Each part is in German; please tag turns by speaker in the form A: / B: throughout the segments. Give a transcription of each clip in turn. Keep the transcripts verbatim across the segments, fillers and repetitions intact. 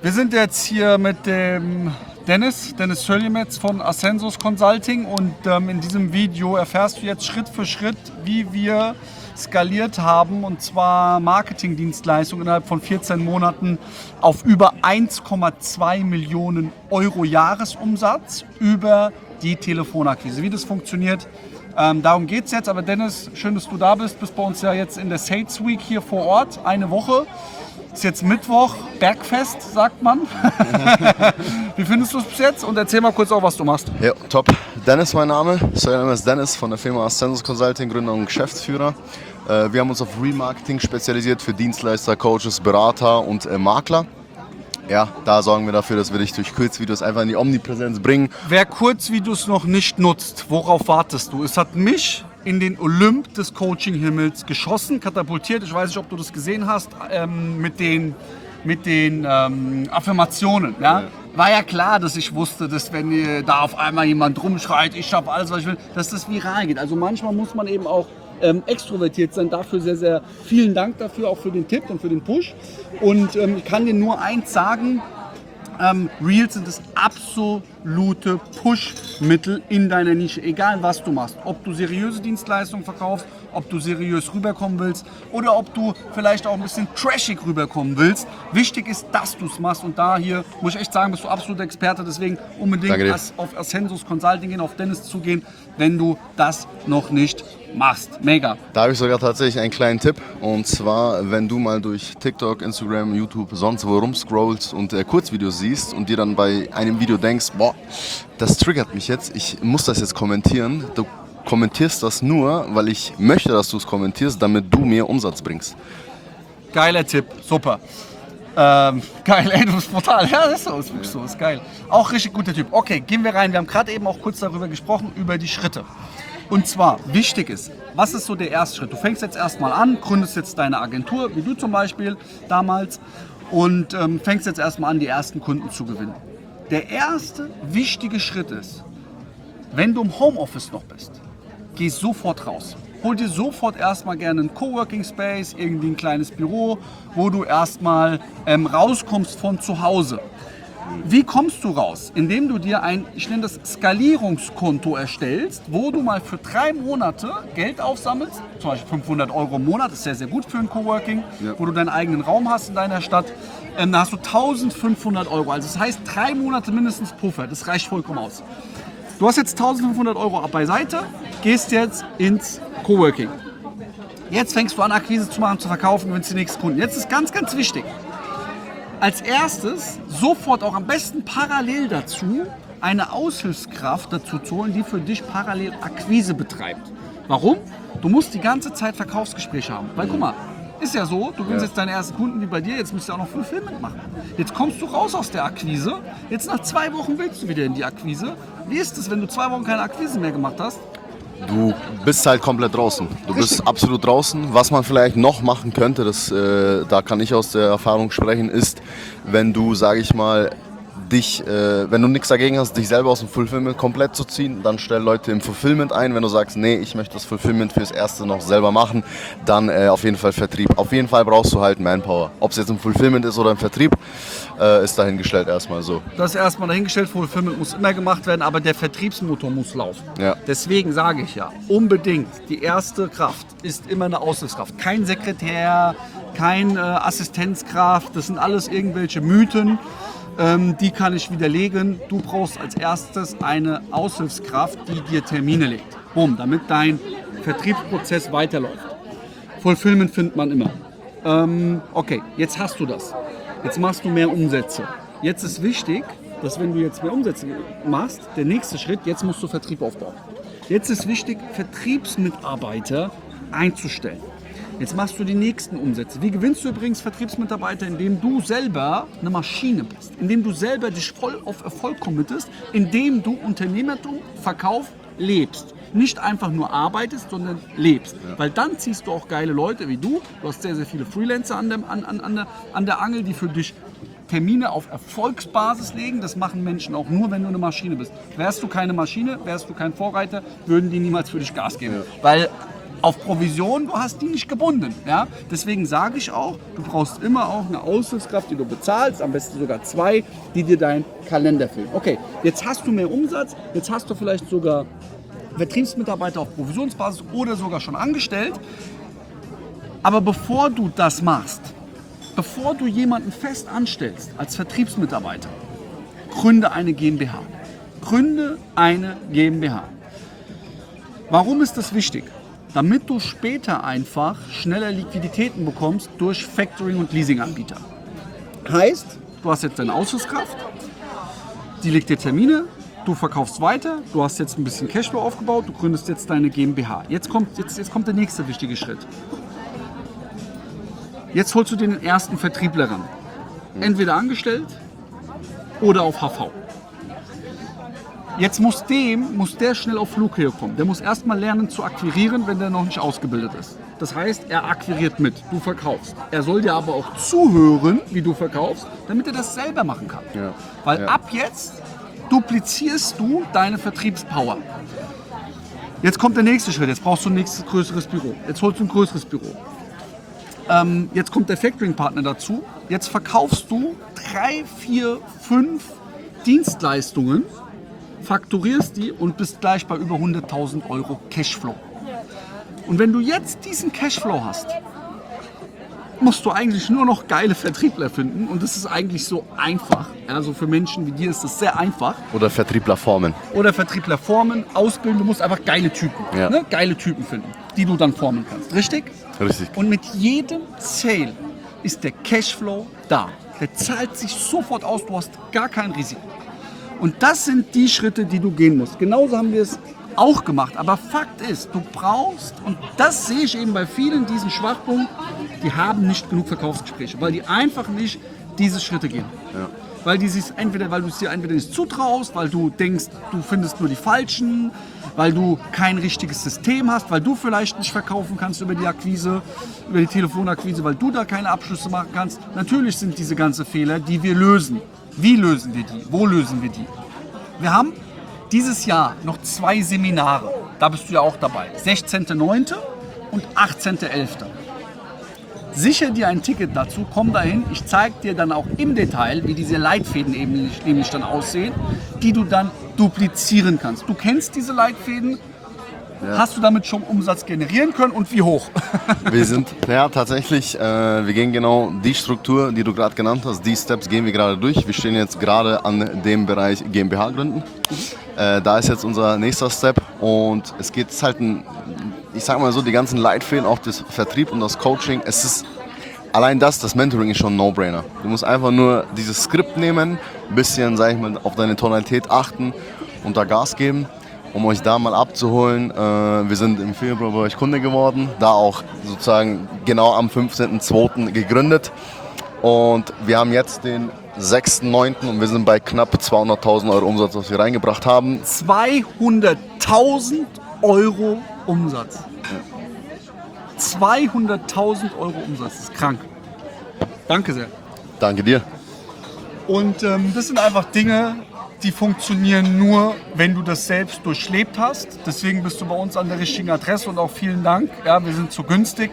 A: Wir sind jetzt hier mit dem Dennis, Dennis Söljemetz von Ascensus Consulting und ähm, in diesem Video erfährst du jetzt Schritt für Schritt, wie wir skaliert haben und zwar Marketingdienstleistungen innerhalb von vierzehn Monaten auf über eins Komma zwei Millionen Euro Jahresumsatz über die Telefonakquise. Wie das funktioniert, ähm, darum geht es jetzt. Aber Dennis, schön, dass du da bist. Bist bei uns ja jetzt in der Sales Week hier vor Ort, eine Woche. Ist jetzt Mittwoch, Bergfest, sagt man. Wie findest du es bis jetzt? Und erzähl mal kurz auch, was du machst.
B: Ja, top. Dennis mein Name. Mein Name ist Dennis von der Firma Ascensus Consulting, Gründer und Geschäftsführer. Wir haben uns auf Remarketing spezialisiert für Dienstleister, Coaches, Berater und Makler. Ja, da sorgen wir dafür, dass wir dich durch Kurzvideos einfach in die Omnipräsenz bringen.
A: Wer Kurzvideos noch nicht nutzt, worauf wartest du? Es hat mich in den Olymp des Coaching-Himmels geschossen, katapultiert. Ich weiß nicht, ob du das gesehen hast, ähm, mit den, mit den ähm, Affirmationen. Ja? Ja. War ja klar, dass ich wusste, dass wenn da auf einmal jemand rumschreit, ich schaffe alles, was ich will, dass das viral geht. Also manchmal muss man eben auch ähm, extrovertiert sein. Dafür sehr, sehr vielen Dank dafür, auch für den Tipp und für den Push. Und ähm, ich kann dir nur eins sagen, Ähm, Reels sind das absolute Push-Mittel in deiner Nische, egal was du machst. Ob du seriöse Dienstleistungen verkaufst, ob du seriös rüberkommen willst oder ob du vielleicht auch ein bisschen trashig rüberkommen willst. Wichtig ist, dass du es machst und da hier, muss ich echt sagen, bist du absoluter Experte. Deswegen unbedingt as, auf Ascensus Consulting gehen, auf Dennis zugehen, wenn du das noch nicht machst. Mega.
B: Da habe ich sogar tatsächlich einen kleinen Tipp und zwar, wenn du mal durch TikTok, Instagram, YouTube, sonst wo rumscrollst und äh, Kurzvideos siehst und dir dann bei einem Video denkst, boah, das triggert mich jetzt, ich muss das jetzt kommentieren. Du kommentierst das nur, weil ich möchte, dass du es kommentierst, damit du mehr Umsatz bringst.
A: Geiler Tipp, super. Ähm, geil, ey, du bist brutal. Ja, das ist so, ist wirklich so, ist geil. Auch richtig guter Typ. Okay, gehen wir rein. Wir haben gerade eben auch kurz darüber gesprochen, über die Schritte. Und zwar, wichtig ist, was ist so der erste Schritt? Du fängst jetzt erstmal an, gründest jetzt deine Agentur, wie du zum Beispiel damals, und ähm, fängst jetzt erstmal an, die ersten Kunden zu gewinnen. Der erste wichtige Schritt ist, wenn du im Homeoffice noch bist, geh sofort raus. Hol dir sofort erstmal gerne einen Coworking Space, irgendwie ein kleines Büro, wo du erstmal ähm, rauskommst von zu Hause. Wie kommst du raus? Indem du dir ein, ich nenne das Skalierungskonto erstellst, wo du mal für drei Monate Geld aufsammelst, zum Beispiel fünfhundert Euro im Monat, ist sehr, sehr gut für ein Coworking, ja. Wo du deinen eigenen Raum hast in deiner Stadt, ähm, da hast du eintausendfünfhundert Euro. Also das heißt, drei Monate mindestens Puffer, das reicht vollkommen aus. Du hast jetzt eintausendfünfhundert Euro beiseite, gehst jetzt ins Coworking. Jetzt fängst du an, Akquise zu machen, zu verkaufen, gewinnst die nächsten Kunden. Jetzt ist ganz, ganz wichtig. Als erstes sofort auch am besten parallel dazu eine Aushilfskraft dazu zu holen, die für dich parallel Akquise betreibt. Warum? Du musst die ganze Zeit Verkaufsgespräche haben. Weil guck mal, ist ja so, du gewinnst ja jetzt deine ersten Kunden wie bei dir, jetzt musst du auch noch Fulfillment machen. Jetzt kommst du raus aus der Akquise, jetzt nach zwei Wochen willst du wieder in die Akquise. Wie ist es, wenn du zwei Wochen keine Akquise mehr gemacht hast?
B: Du bist halt komplett draußen. Du Richtig. bist absolut draußen. Was man vielleicht noch machen könnte, das, äh, da kann ich aus der Erfahrung sprechen, ist, wenn du, sage ich mal, dich, äh, wenn du nichts dagegen hast, dich selber aus dem Fulfillment komplett zu ziehen, dann stell Leute im Fulfillment ein. Wenn du sagst, nee, ich möchte das Fulfillment fürs Erste noch selber machen, dann äh, auf jeden Fall Vertrieb. Auf jeden Fall brauchst du halt Manpower. Ob es jetzt im Fulfillment ist oder im Vertrieb, äh, ist dahingestellt erstmal so.
A: Das ist erstmal dahingestellt, Fulfillment muss immer gemacht werden, aber der Vertriebsmotor muss laufen.
B: Ja.
A: Deswegen sage ich ja, unbedingt, die erste Kraft ist immer eine Aushilfskraft. Kein Sekretär, kein äh, Assistenzkraft, das sind alles irgendwelche Mythen. Ähm, die kann ich widerlegen. Du brauchst als erstes eine Aushilfskraft, die dir Termine legt. Boom, damit dein Vertriebsprozess weiterläuft. Fulfillment findet man immer. Ähm, okay, jetzt hast du das. Jetzt machst du mehr Umsätze. Jetzt ist wichtig, dass wenn du jetzt mehr Umsätze machst, der nächste Schritt, jetzt musst du Vertrieb aufbauen. Jetzt ist wichtig, Vertriebsmitarbeiter einzustellen. Jetzt machst du die nächsten Umsätze. Wie gewinnst du übrigens Vertriebsmitarbeiter? Indem du selber eine Maschine bist. Indem du selber dich voll auf Erfolg committest. Indem du Unternehmertum, Verkauf lebst. Nicht einfach nur arbeitest, sondern lebst. Ja. Weil dann ziehst du auch geile Leute wie du. Du hast sehr, sehr viele Freelancer an, dem, an, an, an, der, an der Angel, die für dich Termine auf Erfolgsbasis legen. Das machen Menschen auch nur, wenn du eine Maschine bist. Wärst du keine Maschine, wärst du kein Vorreiter, würden die niemals für dich Gas geben. Ja. Weil auf Provision, du hast die nicht gebunden. Ja? Deswegen sage ich auch, du brauchst immer auch eine Aushilfskraft, die du bezahlst, am besten sogar zwei, die dir deinen Kalender füllen. Okay, jetzt hast du mehr Umsatz, jetzt hast du vielleicht sogar Vertriebsmitarbeiter auf Provisionsbasis oder sogar schon angestellt. Aber bevor du das machst, bevor du jemanden fest anstellst als Vertriebsmitarbeiter, gründe eine GmbH. Gründe eine GmbH. Warum ist das wichtig? Damit du später einfach schneller Liquiditäten bekommst durch Factoring- und Leasinganbieter. Heißt, du hast jetzt deine Ausschusskraft, die legt dir Termine, du verkaufst weiter, du hast jetzt ein bisschen Cashflow aufgebaut, du gründest jetzt deine GmbH. Jetzt kommt, jetzt, jetzt kommt der nächste wichtige Schritt. Jetzt holst du dir den ersten Vertriebler ran. Entweder angestellt oder auf H V. Jetzt muss dem, muss der schnell auf Flughöhe kommen. Der muss erstmal lernen zu akquirieren, wenn der noch nicht ausgebildet ist. Das heißt, er akquiriert mit, du verkaufst. Er soll dir aber auch zuhören, wie du verkaufst, damit er das selber machen kann.
B: Ja.
A: Weil
B: Ja.
A: ab jetzt duplizierst du deine Vertriebspower. Jetzt kommt der nächste Schritt. Jetzt brauchst du ein nächstes größeres Büro. Jetzt holst du ein größeres Büro. Ähm, jetzt kommt der Factoring-Partner dazu. Jetzt verkaufst du drei, vier, fünf Dienstleistungen, fakturierst die und bist gleich bei über hunderttausend Euro Cashflow. Und wenn du jetzt diesen Cashflow hast, musst du eigentlich nur noch geile Vertriebler finden. Und das ist eigentlich so einfach. Also für Menschen wie dir ist das sehr einfach.
B: Oder Vertriebler formen.
A: Oder Vertriebler formen, ausbilden. Du musst einfach geile Typen,
B: Ja.
A: ne? geile Typen finden, die du dann formen kannst. Richtig?
B: Richtig.
A: Und mit jedem Sale ist der Cashflow da. Der zahlt sich sofort aus. Du hast gar kein Risiko. Und das sind die Schritte, die du gehen musst. Genauso haben wir es auch gemacht. Aber Fakt ist, du brauchst, und das sehe ich eben bei vielen diesen Schwachpunkten, die haben nicht genug Verkaufsgespräche, weil die einfach nicht diese Schritte gehen.
B: Ja.
A: Weil, die sich entweder, weil du es dir entweder nicht zutraust, weil du denkst, du findest nur die Falschen, weil du kein richtiges System hast, weil du vielleicht nicht verkaufen kannst über die Akquise, über die Telefonakquise, weil du da keine Abschlüsse machen kannst. Natürlich sind diese ganzen Fehler, die wir lösen. Wie lösen wir die? Wo lösen wir die? Wir haben dieses Jahr noch zwei Seminare. Da bist du ja auch dabei. sechzehnten neunten und achtzehnten elften Sicher dir ein Ticket dazu, komm dahin. Ich zeige dir dann auch im Detail, wie diese Leitfäden eben nämlich dann aussehen, die du dann duplizieren kannst. Du kennst diese Leitfäden. Ja. Hast du damit schon Umsatz generieren können und wie hoch?
B: Wir sind, ja tatsächlich, äh, wir gehen genau die Struktur, die du gerade genannt hast, die Steps gehen wir gerade durch. Wir stehen jetzt gerade an dem Bereich GmbH gründen. Äh, da ist jetzt unser nächster Step und es geht es halt, ein, ich sag mal so, die ganzen Leitfäden, auch das Vertrieb und das Coaching, es ist allein das, das Mentoring ist schon ein No-Brainer. Du musst einfach nur dieses Skript nehmen, ein bisschen, sag ich mal, auf deine Tonalität achten und da Gas geben. Um euch da mal abzuholen, äh, wir sind im Februar bei euch Kunde geworden, da auch sozusagen genau am fünfzehnten zweiten gegründet und wir haben jetzt den sechsten neunten und wir sind bei knapp zweihunderttausend Euro Umsatz, was wir reingebracht haben.
A: zweihunderttausend Euro Umsatz. zweihunderttausend Euro Umsatz, das ist krank. Danke sehr.
B: Danke dir.
A: Und ähm, das sind einfach Dinge, die funktionieren nur, wenn du das selbst durchlebt hast. Deswegen bist du bei uns an der richtigen Adresse und auch vielen Dank. Ja, wir sind zu günstig.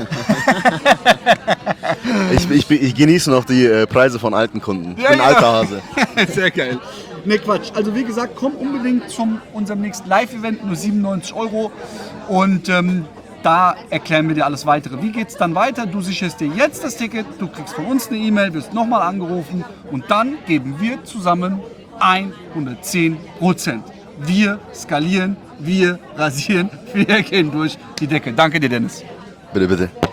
B: ich, ich, ich genieße noch die äh, Preise von alten Kunden. Ich
A: Ja,
B: bin
A: ja.
B: alter Hase.
A: Sehr geil. Ne, Quatsch. Also wie gesagt, komm unbedingt zu unserem nächsten Live-Event, nur siebenundneunzig Euro. Und ähm, da erklären wir dir alles Weitere. Wie geht es dann weiter? Du sicherst dir jetzt das Ticket, du kriegst von uns eine E-Mail, wirst nochmal angerufen und dann geben wir zusammen hundertzehn Prozent. Wir skalieren, wir rasieren, wir gehen durch die Decke. Danke dir, Dennis.
B: Bitte, bitte.